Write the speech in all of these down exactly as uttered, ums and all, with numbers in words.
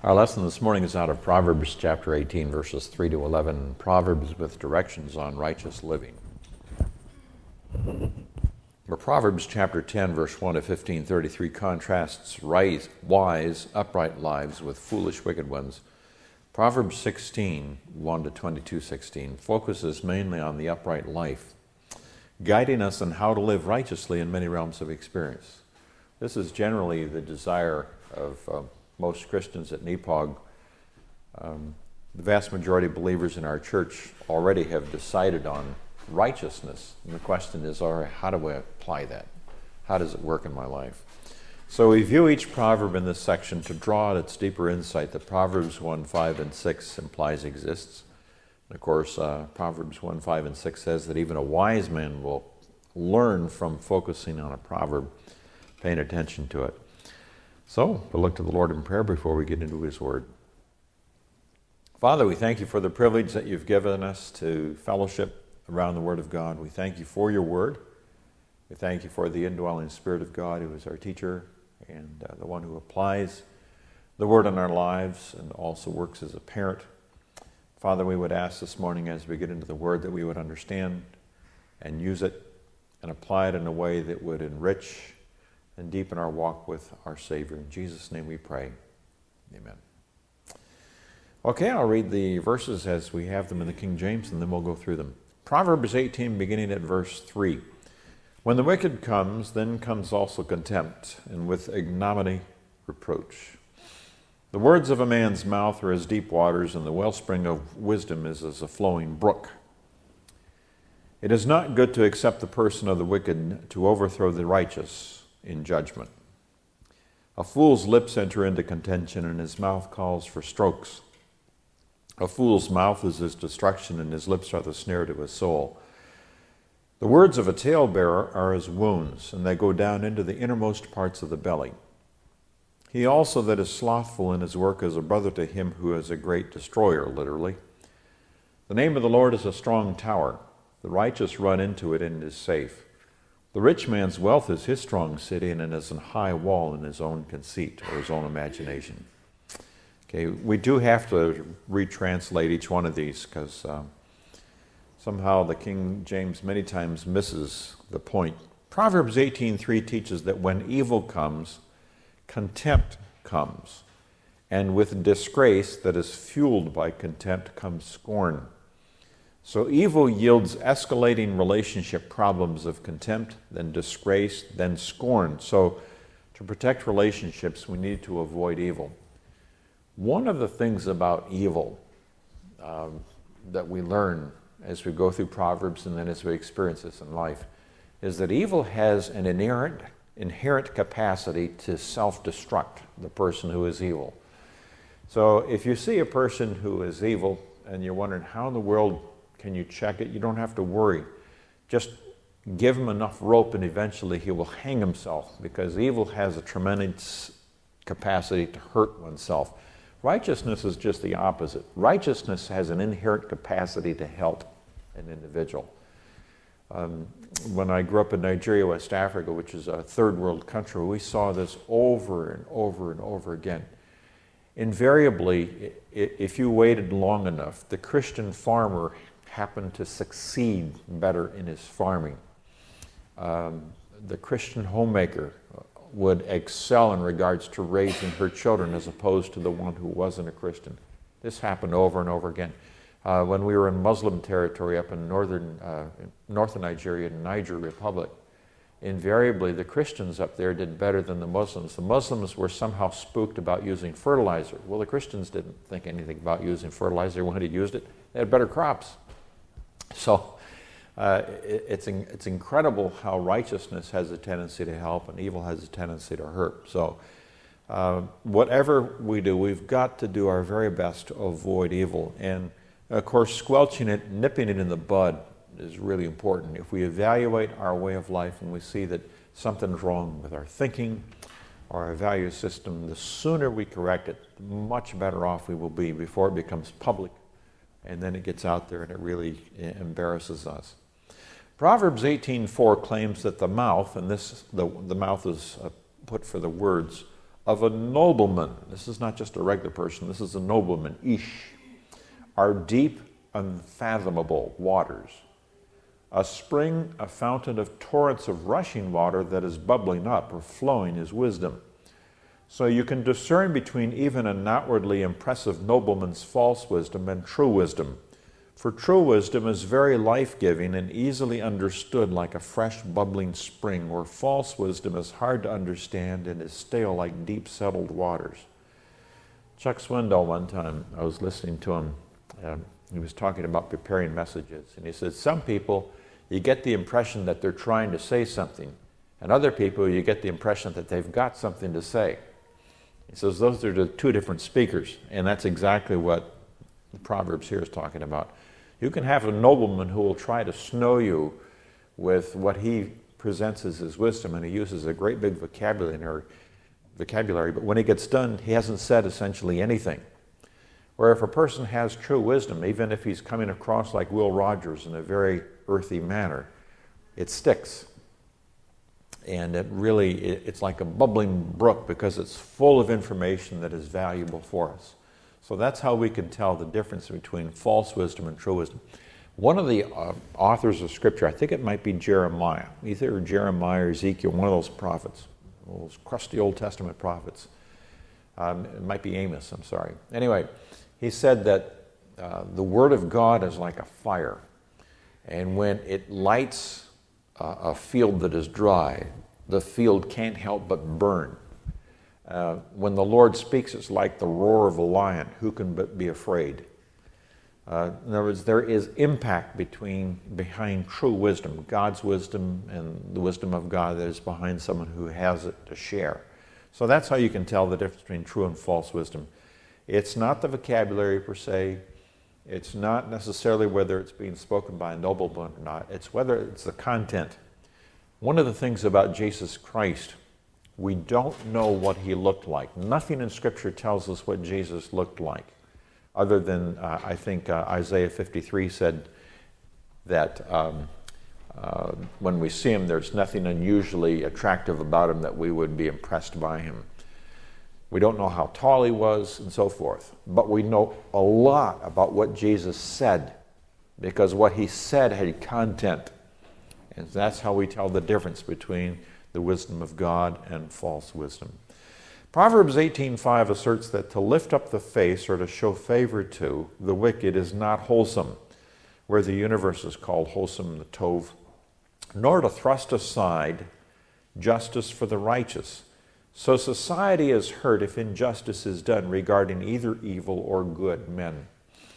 Our lesson this morning is out of Proverbs chapter eighteen, verses three to eleven, Proverbs with directions on righteous living. Or Proverbs chapter ten, verse one to fifteen thirty-three contrasts wise, upright lives with foolish, wicked ones. Proverbs sixteen, one to twenty-two sixteen focuses mainly on the upright life, guiding us on how to live righteously in many realms of experience. This is generally the desire of uh, most Christians at N E P O G. Um, the vast majority of believers in our church already have decided on righteousness. And the question is, all right, how do I apply that? How does it work in my life? So we view each proverb in this section to draw out its deeper insight that Proverbs one, five, and six implies exists. And of course, uh, Proverbs one, five, and six says that even a wise man will learn from focusing on a proverb, paying attention to it. So, we'll look to the Lord in prayer before we get into His Word. Father, we thank you for the privilege that you've given us to fellowship around the Word of God. We thank you for your Word. We thank you for the indwelling Spirit of God who is our teacher and uh, the one who applies the Word in our lives and also works as a parent. Father, we would ask this morning as we get into the Word that we would understand and use it and apply it in a way that would enrich and deepen our walk with our Savior. In Jesus' name we pray. Amen. Okay, I'll read the verses as we have them in the King James, and then we'll go through them. Proverbs eighteen, beginning at verse three. When the wicked comes, then comes also contempt, and with ignominy reproach. The words of a man's mouth are as deep waters, and the wellspring of wisdom is as a flowing brook. It is not good to accept the person of the wicked, to overthrow the righteous in judgment. A fool's lips enter into contention, and his mouth calls for strokes. A fool's mouth is his destruction, and his lips are the snare to his soul. The words of a talebearer are as wounds, and they go down into the innermost parts of the belly. He also that is slothful in his work is a brother to him who is a great destroyer, literally. The name of the Lord is a strong tower. The righteous run into it and is safe. The rich man's wealth is his strong city, and it is a high wall in his own conceit or his own imagination. Okay, we do have to retranslate each one of these because um, somehow the King James many times misses the point. Proverbs eighteen three teaches that when evil comes, contempt comes, and with disgrace that is fueled by contempt comes scorn. So evil yields escalating relationship problems of contempt, then disgrace, then scorn. So to protect relationships, we need to avoid evil. One of the things about evil um, that we learn as we go through Proverbs and then as we experience this in life is that evil has an inherent, inherent capacity to self-destruct the person who is evil. So if you see a person who is evil and you're wondering how in the world can you check it? You don't have to worry. Just give him enough rope and eventually he will hang himself, because evil has a tremendous capacity to hurt oneself. Righteousness is just the opposite. Righteousness has an inherent capacity to help an individual. Um, when I grew up in Nigeria, West Africa, which is a third world country, we saw this over and over and over again. Invariably, if you waited long enough, the Christian farmer happened to succeed better in his farming. Um, the Christian homemaker would excel in regards to raising her children as opposed to the one who wasn't a Christian. This happened over and over again. Uh, when we were in Muslim territory up in northern, uh, northern Nigeria, in Niger Republic, invariably the Christians up there did better than the Muslims. The Muslims were somehow spooked about using fertilizer. Well, the Christians didn't think anything about using fertilizer. When they used it, they had better crops. So uh, it, it's, in, it's incredible how righteousness has a tendency to help and evil has a tendency to hurt. So uh, whatever we do, we've got to do our very best to avoid evil. And of course, squelching it, nipping it in the bud is really important. If we evaluate our way of life and we see that something's wrong with our thinking or our value system, the sooner we correct it, the much better off we will be before it becomes public and then it gets out there and it really embarrasses us. Proverbs eighteen four claims that the mouth, and this the, the mouth is uh, put for the words of a nobleman, this is not just a regular person, this is a nobleman, ish, are deep, unfathomable waters. A spring, a fountain of torrents of rushing water that is bubbling up or flowing is wisdom. So you can discern between even an outwardly impressive nobleman's false wisdom and true wisdom. For true wisdom is very life-giving and easily understood like a fresh bubbling spring, where false wisdom is hard to understand and is stale like deep settled waters. Chuck Swindoll, one time, I was listening to him, uh, he was talking about preparing messages, and he said, some people, you get the impression that they're trying to say something, and other people, you get the impression that they've got something to say. He says those are the two different speakers, and that's exactly what the Proverbs here is talking about. You can have a nobleman who will try to snow you with what he presents as his wisdom, and he uses a great big vocabulary, vocabulary, but when he gets done, he hasn't said essentially anything. Where if a person has true wisdom, even if he's coming across like Will Rogers in a very earthy manner, it sticks. And it really, it's like a bubbling brook because it's full of information that is valuable for us. So that's how we can tell the difference between false wisdom and true wisdom. One of the uh, authors of Scripture, I think it might be Jeremiah, either Jeremiah or Ezekiel, one of those prophets, those crusty Old Testament prophets. Um, it might be Amos, I'm sorry. Anyway, he said that uh, the Word of God is like a fire. And when it lights uh, a field that is dry, the field can't help but burn. Uh, when the Lord speaks, it's like the roar of a lion. Who can but be afraid? Uh, in other words, there is impact between behind true wisdom, God's wisdom, and the wisdom of God that is behind someone who has it to share. So that's how you can tell the difference between true and false wisdom. It's not the vocabulary per se. It's not necessarily whether it's being spoken by a nobleman or not. It's whether it's the content. One of the things about Jesus Christ, we don't know what he looked like. Nothing in Scripture tells us what Jesus looked like, other than uh, I think uh, Isaiah fifty-three said that um, uh, when we see him, there's nothing unusually attractive about him that we would be impressed by him. We don't know how tall he was and so forth, but we know a lot about what Jesus said, because what he said had content. And that's how we tell the difference between the wisdom of God and false wisdom. Proverbs eighteen five asserts that to lift up the face or to show favor to the wicked is not wholesome, where the universe is called wholesome, the Tov, nor to thrust aside justice for the righteous. So society is hurt if injustice is done regarding either evil or good men.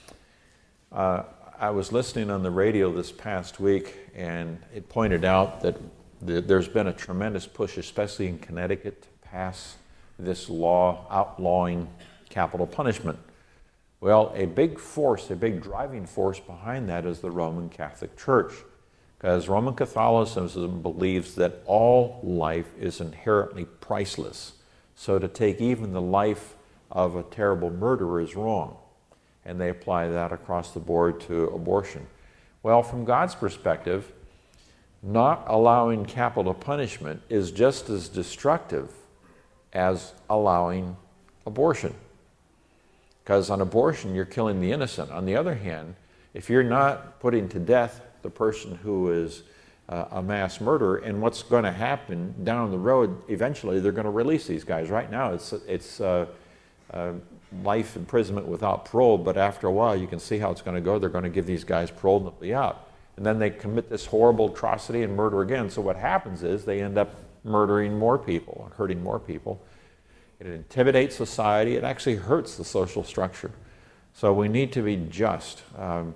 Uh, I was listening on the radio this past week, and it pointed out that the, there's been a tremendous push, especially in Connecticut, to pass this law outlawing capital punishment. Well, a big force, a big driving force behind that is the Roman Catholic Church, because Roman Catholicism believes that all life is inherently priceless. So to take even the life of a terrible murderer is wrong. And they apply that across the board to abortion. Well, from God's perspective, not allowing capital punishment is just as destructive as allowing abortion. Because on abortion, you're killing the innocent. On the other hand, if you're not putting to death the person who is uh, a mass murderer, and what's going to happen down the road, eventually they're going to release these guys. Right now, it's, it's uh, uh, life imprisonment without parole, but after a while you can see how it's going to go. They're going to give these guys parole and they'll be out. And then they commit this horrible atrocity and murder again. So what happens is they end up murdering more people and hurting more people. It intimidates society. It actually hurts the social structure. So we need to be just. Um,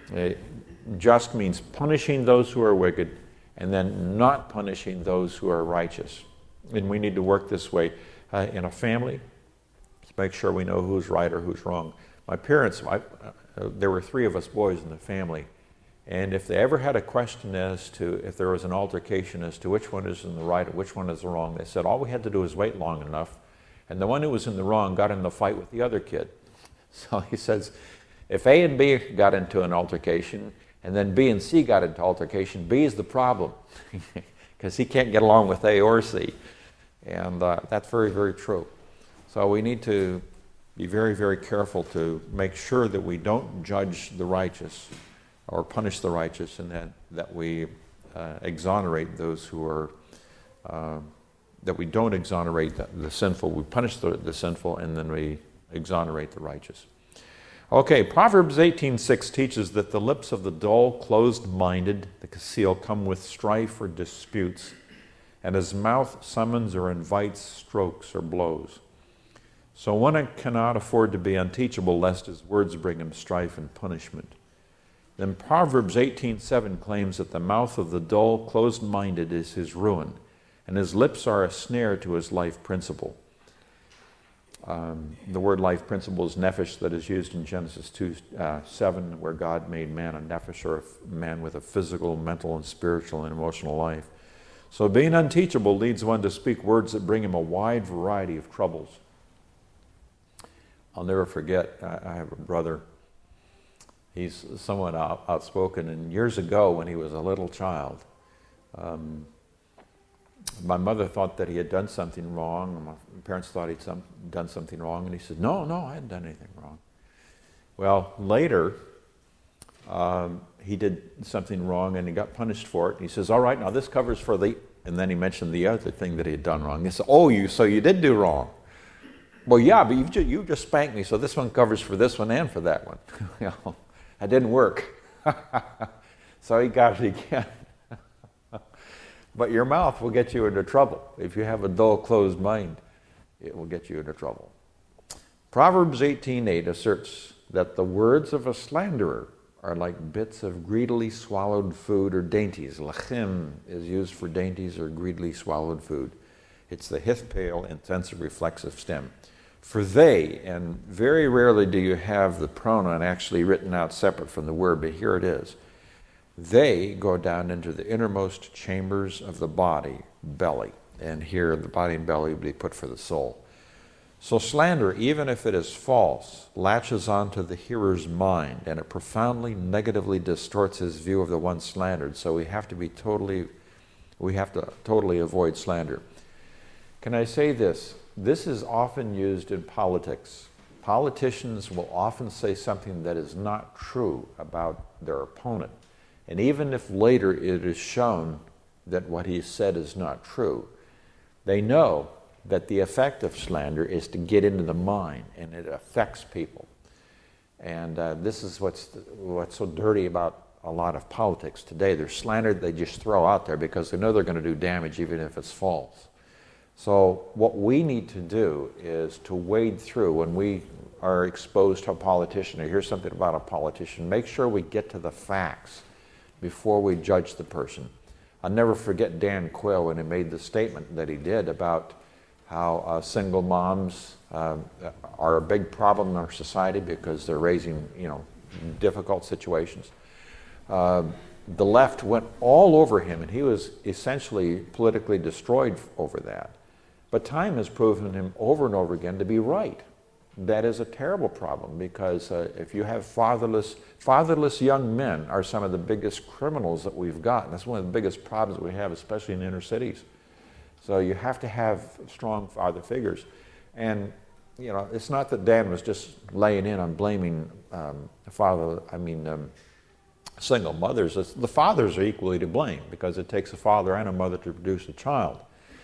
just means punishing those who are wicked and then not punishing those who are righteous. And we need to work this way uh, in a family, to make sure we know who's right or who's wrong. My parents, I, uh, there were three of us boys in the family, and if they ever had a question as to, if there was an altercation as to which one is in the right or which one is the wrong, they said all we had to do was wait long enough, and the one who was in the wrong got in the fight with the other kid. So he says, if A and B got into an altercation, and then B and C got into altercation, B is the problem, because he can't get along with A or C. And uh, that's very, very true. So we need to be very, very careful to make sure that we don't judge the righteous or punish the righteous, and that, that we uh, exonerate those who are, uh, that we don't exonerate the, the sinful. We punish the, the sinful, and then we exonerate the righteous. Okay, Proverbs eighteen six teaches that the lips of the dull, closed-minded, the Kasil, come with strife or disputes, and his mouth summons or invites strokes or blows. So one cannot afford to be unteachable, lest his words bring him strife and punishment. Then Proverbs eighteen seven claims that the mouth of the dull, closed-minded is his ruin, and his lips are a snare to his life principle. Um, the word life principle is nephesh, that is used in Genesis two seven, where God made man a nephesh, or a man with a physical, mental, and spiritual and emotional life. So being unteachable leads one to speak words that bring him a wide variety of troubles. I'll never forget, I have a brother, he's somewhat out, outspoken, and years ago when he was a little child, um, my mother thought that he had done something wrong, and my parents thought he'd some, done something wrong, and he said, no, no, I hadn't done anything wrong. Well, later, um, he did something wrong, and he got punished for it. He says, all right, now this covers for the, and then he mentioned the other thing that he had done wrong. He said, oh, you, so you did do wrong. Well, yeah, but you just, you just spanked me, so this one covers for this one and for that one. You know, that didn't work. So he got it again. But your mouth will get you into trouble. If you have a dull, closed mind, it will get you into trouble. Proverbs eighteen eight asserts that the words of a slanderer are like bits of greedily swallowed food or dainties. Lachim is used for dainties or greedily swallowed food. It's the hithpale intensive reflexive stem. For they, and very rarely do you have the pronoun actually written out separate from the word, but here it is. They go down into the innermost chambers of the body, belly. And here the body and belly would be put for the soul. So slander, even if it is false, latches onto the hearer's mind, and it profoundly negatively distorts his view of the one slandered. So we have to be totally, we have to totally avoid slander. Can I say this? This is often used in politics. Politicians will often say something that is not true about their opponent. And even if later it is shown that what he said is not true, they know that the effect of slander is to get into the mind, and it affects people. And uh, this is what's, what's so dirty about a lot of politics today. They're slandered, they just throw out there because they know they're going to do damage even if it's false. So what we need to do is to wade through when we are exposed to a politician or hear something about a politician, make sure we get to the facts before we judge the person. I'll never forget Dan Quayle when he made the statement that he did about how uh, single moms uh, are a big problem in our society because they're raising, you know, difficult situations. Uh, the left went all over him, and he was essentially politically destroyed over that. But time has proven him over and over again to be right. That is a terrible problem, because uh, if you have fatherless, fatherless young men are some of the biggest criminals that we've got. That's one of the biggest problems we have, especially in inner cities. So you have to have strong father figures. And, you know, it's not that Dan was just laying in on blaming um, father, I mean, um, single mothers. It's, the fathers are equally to blame, because it takes a father and a mother to produce a child.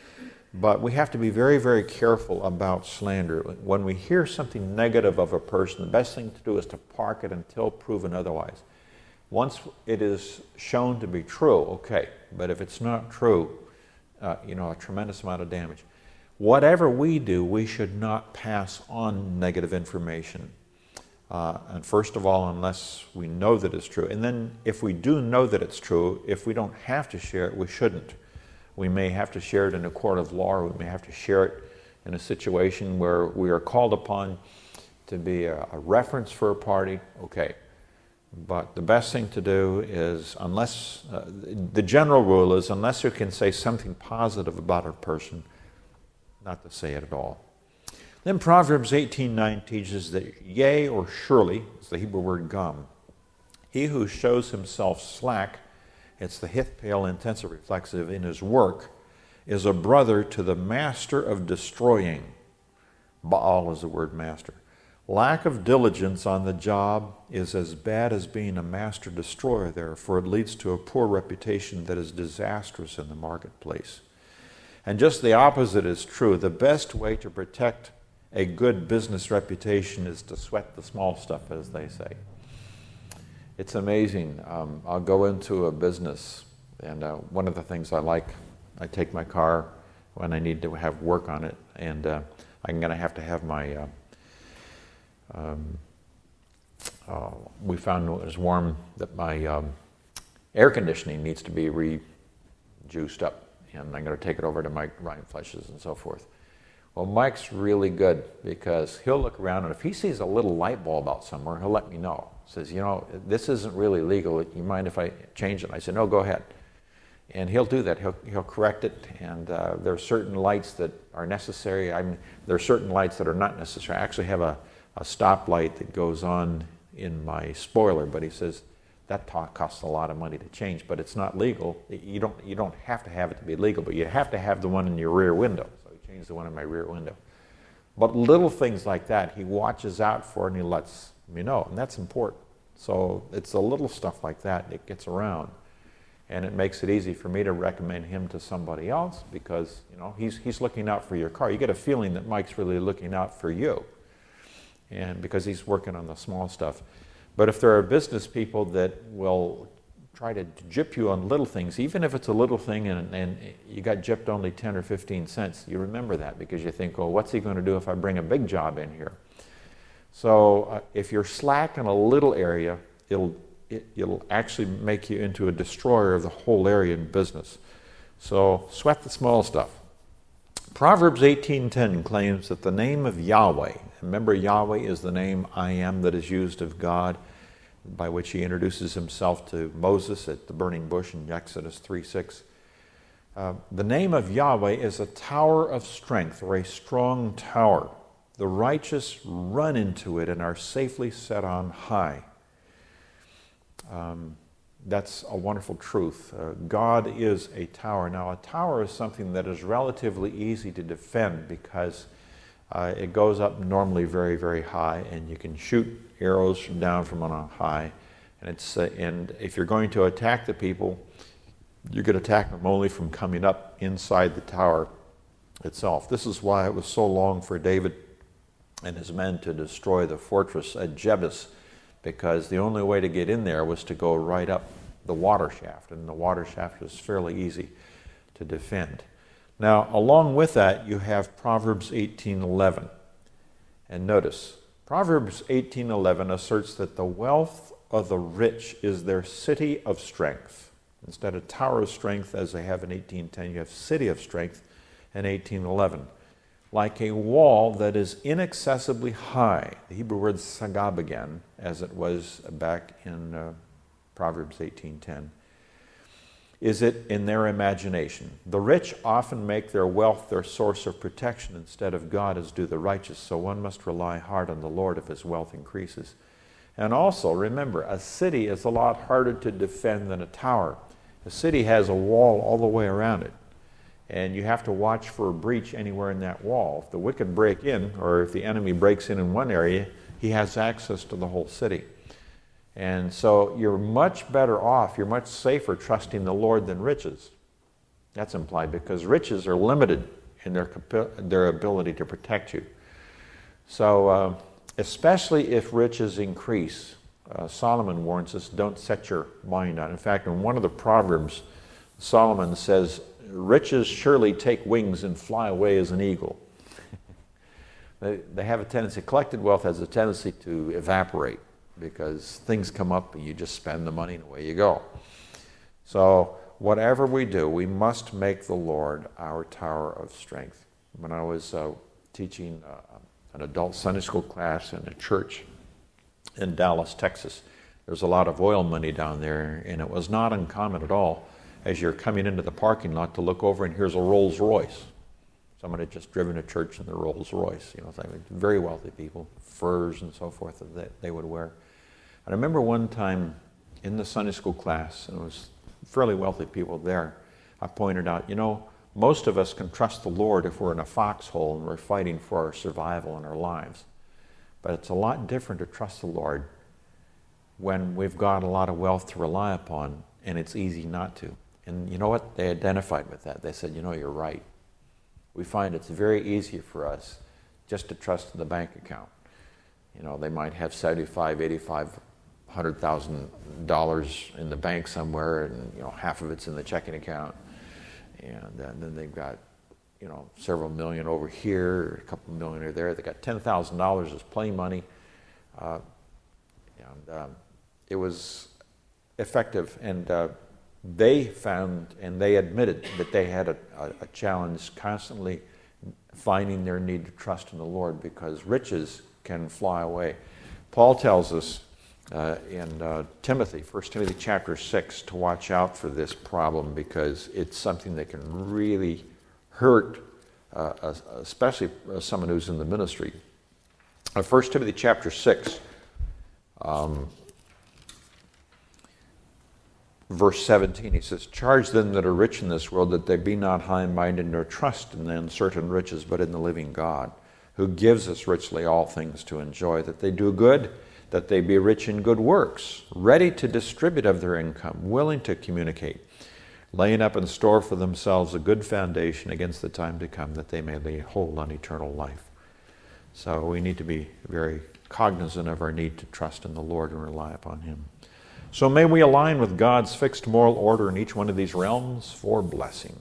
But we have to be very, very careful about slander. When we hear something negative of a person, the best thing to do is to park it until proven otherwise. Once it is shown to be true, okay. But if it's not true, uh, you know, a tremendous amount of damage. Whatever we do, we should not pass on negative information. Uh, and first of all, unless we know that it's true. And then if we do know that it's true, if we don't have to share it, we shouldn't. We may have to share it in a court of law, or we may have to share it in a situation where we are called upon to be a, a reference for a party, okay. But the best thing to do is, unless, uh, the general rule is, unless you can say something positive about a person, not to say it at all. Then Proverbs eighteen nine teaches that yea or surely, is the Hebrew word gam. He who shows himself slack, it's the hithpale intensive reflexive, in his work, is a brother to the master of destroying. Baal is the word master. Lack of diligence on the job is as bad as being a master destroyer there, for it leads to a poor reputation that is disastrous in the marketplace. And just the opposite is true. The best way to protect a good business reputation is to sweat the small stuff, as they say. It's amazing. Um, I'll go into a business, and uh, one of the things I like, I take my car when I need to have work on it, and uh, I'm going to have to have my, uh, um, uh, we found when it was warm that my um, air conditioning needs to be re-juiced up, and I'm going to take it over to Mike Ryan Fleshes and so forth. Well, Mike's really good because he'll look around, and if he sees a little light bulb out somewhere, he'll let me know. Says, you know, this isn't really legal. You mind if I change it? And I said, no, go ahead. And he'll do that. He'll, he'll correct it. And uh, there are certain lights that are necessary. I mean, there are certain lights that are not necessary. I actually have a, a stop light that goes on in my spoiler, but he says that costs a lot of money to change, but it's not legal. You don't, you don't have to have it to be legal, but you have to have the one in your rear window. So he changed the one in my rear window. But little things like that, he watches out for and he lets me know, and that's important. So it's the little stuff like that that gets around, and it makes it easy for me to recommend him to somebody else because, you know, he's, he's looking out for your car. You get a feeling that Mike's really looking out for you, and because he's working on the small stuff. But if there are business people that will try to gyp you on little things, even if it's a little thing and, and you got gypped only ten or fifteen cents, you remember that because you think, oh, what's he going to do if I bring a big job in here? So uh, if you're slack in a little area, it'll, it, it'll actually make you into a destroyer of the whole area in business. So sweat the small stuff. Proverbs eighteen ten claims that the name of Yahweh, remember Yahweh is the name I am that is used of God, by which he introduces himself to Moses at the burning bush in Exodus three six. Uh, the name of Yahweh is a tower of strength, or a strong tower. The righteous run into it and are safely set on high. Um, that's a wonderful truth. Uh, God is a tower. Now, a tower is something that is relatively easy to defend because uh, it goes up normally very, very high, and you can shoot arrows from down from on a high. And it's uh, and if you're going to attack the people, you can attack them only from coming up inside the tower itself. This is why it was so long for David and his men to destroy the fortress at Jebus, because the only way to get in there was to go right up the water shaft, and the water shaft is fairly easy to defend. Now, along with that, you have Proverbs eighteen eleven. And notice, Proverbs eighteen eleven asserts that the wealth of the rich is their city of strength. Instead of tower of strength, as they have in eighteen ten, you have city of strength in eighteen eleven. Like a wall that is inaccessibly high. The Hebrew word sagab again, as it was back in uh, Proverbs eighteen ten. Is it in their imagination? The rich often make their wealth their source of protection instead of God, as do the righteous, so one must rely hard on the Lord if his wealth increases. And also, remember, a city is a lot harder to defend than a tower. A city has a wall all the way around it, and you have to watch for a breach anywhere in that wall. If the wicked break in, or if the enemy breaks in in one area, he has access to the whole city. And so you're much better off, you're much safer trusting the Lord than riches. That's implied because riches are limited in their, their ability to protect you. So uh, especially if riches increase, uh, Solomon warns us, don't set your mind on it. In fact, in one of the Proverbs, Solomon says, riches surely take wings and fly away as an eagle. they, they have a tendency, collected wealth has a tendency to evaporate, because things come up and you just spend the money and away you go. So whatever we do, we must make the Lord our tower of strength. When I was uh, teaching uh, an adult Sunday school class in a church in Dallas, Texas, there's a lot of oil money down there, and it was not uncommon at all as you're coming into the parking lot to look over and here's a Rolls Royce. Someone had just driven to church in their Rolls Royce, you know, very wealthy people, furs and so forth that they would wear. I remember one time in the Sunday school class, and it was fairly wealthy people there, I pointed out, you know, Most of us can trust the Lord if we're in a foxhole and we're fighting for our survival in our lives. But it's a lot different to trust the Lord when we've got a lot of wealth to rely upon and it's easy not to. And you know what? They identified with that. They said, you know, you're right. We find it's very easy for us just to trust in the bank account. You know, they might have seventy-five, eighty-five, one hundred thousand dollars in the bank somewhere, and you know, half of it's in the checking account, and, and then they've got, you know, several million over here, a couple million over there. They got ten thousand dollars as play money, uh, and um, it was effective. And uh, they found, and they admitted that they had a, a, a challenge constantly finding their need to trust in the Lord, because riches can fly away. Paul tells us uh, in uh, Timothy, First Timothy chapter six, to watch out for this problem, because it's something that can really hurt, uh, especially someone who's in the ministry. Uh, First Timothy chapter six, um, verse seventeen, he says, "Charge them that are rich in this world that they be not high-minded nor trust in the uncertain riches, but in the living God, who gives us richly all things to enjoy, that they do good, that they be rich in good works, ready to distribute of their income, willing to communicate, laying up in store for themselves a good foundation against the time to come, that they may lay hold on eternal life." So we need to be very cognizant of our need to trust in the Lord and rely upon Him. So may we align with God's fixed moral order in each one of these realms for blessing.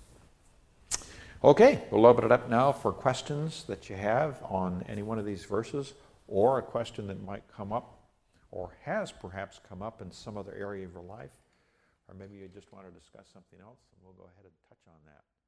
Okay, we'll open it up now for questions that you have on any one of these verses, or a question that might come up, or has perhaps come up in some other area of your life, or maybe you just want to discuss something else, and we'll go ahead and touch on that.